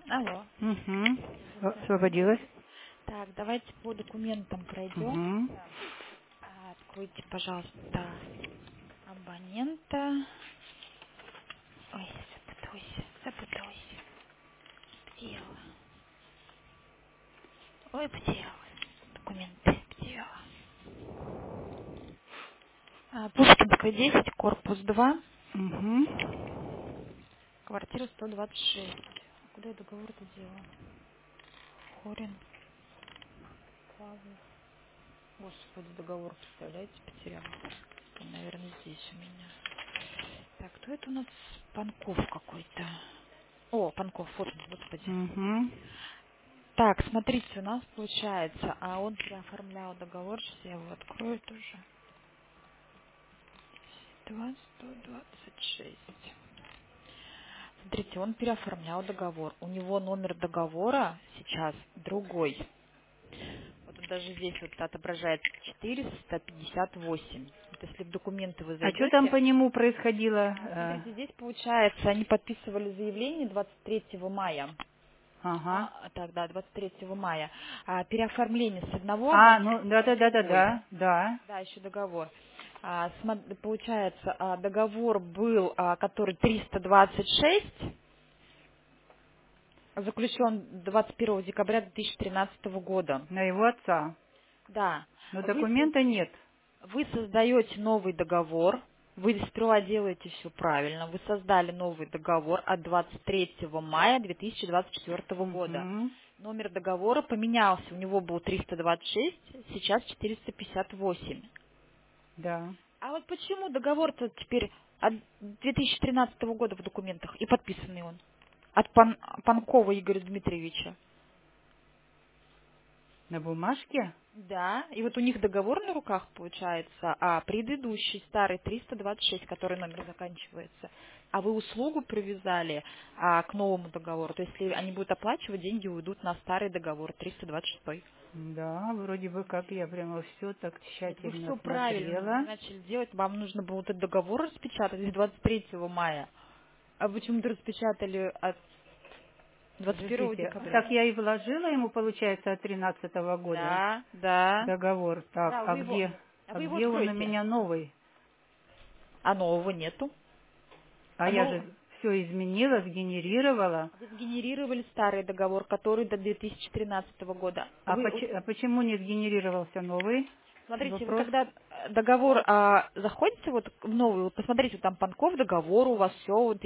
Алло. Угу. Здравствуйте. Освободилась. Так, давайте по документам пройдем. Угу. Откройте, пожалуйста, абонента. Ой, запуталась. Потеряла. Ой, потеряла. Документы потеряла. Пушкинская 10, корпус 2, Угу. квартира 126. А куда я договор-то делала? Хорин, Павлов. Господи, договор, представляете, потеряла. Он, наверное, здесь у меня. Так, кто это у нас? Панков какой-то. О, Панков, вот он, господи. Угу. Так, смотрите, у нас получается, а он переоформлял договор, сейчас я его открою тоже. 126. Смотрите, он переоформлял договор. У него номер договора сейчас другой. Вот он даже здесь вот отображается 458. Вот если в документы вы А что там зайдете, по нему происходило? смотрите, здесь получается, они подписывали заявление 23 мая. Ага. Так, да, 23 мая. Переоформление с одного А, абонента ну, другой. да. Да, еще договор. Получается, договор был, который 326, заключен 21 декабря 2013 года. На его отца. Да. Но Вы, документа нет. вы создаете новый договор, вы сперва делаете все правильно, вы создали новый договор от 23 мая 2024 года. Угу. Номер договора поменялся, у него был 326, сейчас 458. Да. А вот почему договор-то теперь от 2013 года в документах и подписанный он? От Панкова Игоря Дмитриевича. На бумажке? Да, и вот у них договор на руках получается, а предыдущий старый 326, который номер заканчивается. А вы услугу привязали к новому договору. То есть, если они будут оплачивать, деньги уйдут на старый договор 326. Да, вроде бы как я прямо все так Нет, вы тщательно все правильно смотрела. начали делать. Вам нужно было этот договор распечатать с 23 мая. А почему-то распечатали от 21 Подождите, декабря. так я и вложила ему, получается, от 13-го года Да, да. договор. Так, Да, вы его, а а вы его где он у откройте. меня новый? А нового нету. А А я нового. же все изменила, сгенерировала. Вы сгенерировали старый договор, который до 2013 года. Вы, А почему не сгенерировался новый? смотрите, вы Вопрос. когда договор заходите вот в новый, вот посмотрите, там Панков договор у вас все, вот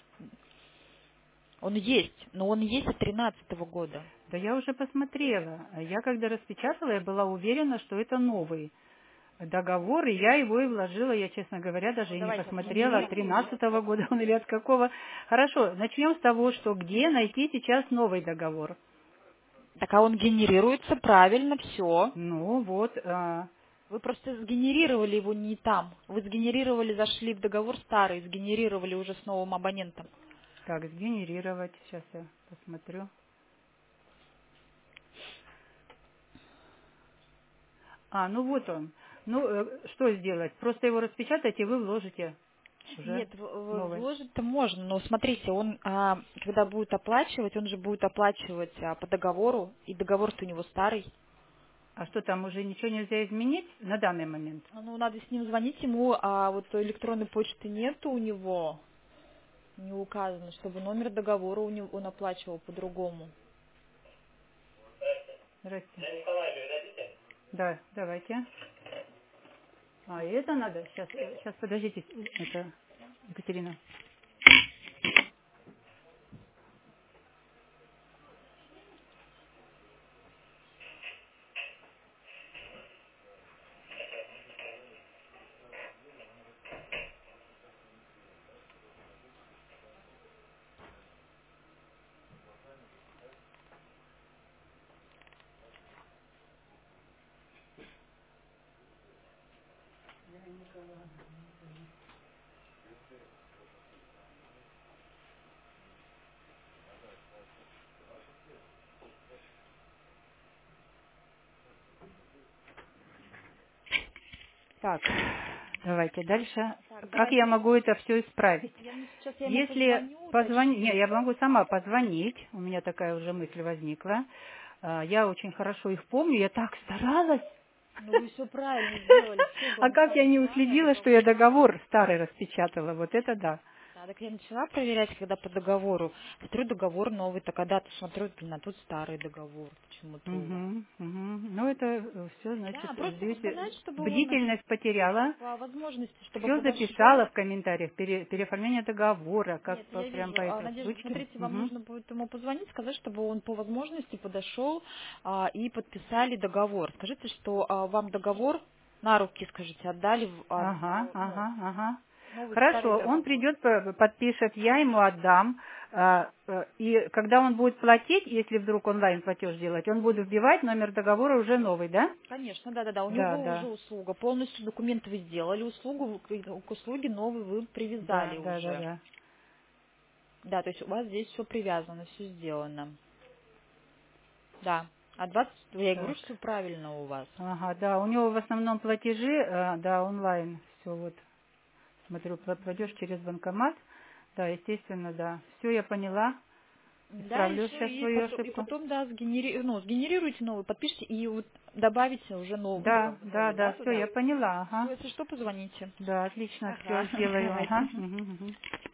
он есть, но он есть от 2013 года. Да я уже посмотрела. А я когда распечатала, я была уверена, что это новый договор, и я его и вложила. Я, честно говоря, даже Ну и не давайте посмотрела, от сгенерируйте. 13-го года он или от какого. Хорошо, начнем с того, что где найти сейчас новый договор. Так а он генерируется правильно, все. Ну вот, Вы просто сгенерировали его не там. Вы сгенерировали, зашли в договор старый, сгенерировали уже с новым абонентом. так, сгенерировать. Сейчас я посмотрю. Ну вот он. Ну, что сделать? Просто его распечатать, и вы вложите уже Нет, новый. вложить-то можно, но смотрите, он, когда будет оплачивать, он же будет оплачивать по договору, и договор-то у него старый. А что там, уже ничего нельзя изменить на данный момент? Ну, надо с ним звонить ему, а вот электронной почты нету у него, не указано, чтобы номер договора у него он оплачивал по-другому. Здрасте. Да, давайте. И это надо? Сейчас, подождите, это Екатерина. Так, давайте дальше. Так, как давайте. я могу это все исправить? Сейчас я ему Если позвоню, позвонить, уточню. не, я могу сама позвонить, у меня такая уже мысль возникла. Я очень хорошо их помню, я так старалась. Ну, вы все правильно сделали, все А вам как я самое не главное, уследила, что я договор. договор старый распечатала, вот это да. Да, так я начала проверять, когда по договору. Смотрю, договор новый, так когда-то смотрю, блин, а тут старый договор почему-то у вас. Угу, угу. Ну, это все, значит, Да, просто видите, сказать, чтобы он бдительность потеряла. по возможности, чтобы Все записала подошел. в комментариях, переоформление договора, как Нет, я прям вижу. по этой Надежда, ручке. смотрите, вам Угу. нужно будет ему позвонить, сказать, чтобы он по возможности подошел и подписали договор. Скажите, что вам договор на руки, скажите, отдали Ага, ага, ага. новый старый Хорошо, он договор. придет, подпишет, я ему отдам. И когда он будет платить, если вдруг онлайн платеж делать, он будет вбивать номер договора уже новый, да? Конечно, да. У Да, него уже да, услуга. Полностью документы вы сделали, к услуге новой вы да, привязали да, да, уже. да. Да, то есть у вас здесь все привязано, все сделано. Да. А 20, я и говорю, Так. что все правильно у вас. Ага, да, у него в основном платежи, да, онлайн, все вот, смотрю, платеж через банкомат, да, естественно, да. Все, я поняла, Да, и исправлю все, сейчас свою и ошибку. потом, да, сгенерируйте новый, подпишите и вот добавите уже Да, да, новый, да, да, все, туда. я поняла, Все, ага. если что, позвоните. Да, отлично, все Ага, сделаю, ага. давайте. Мгм, мгм.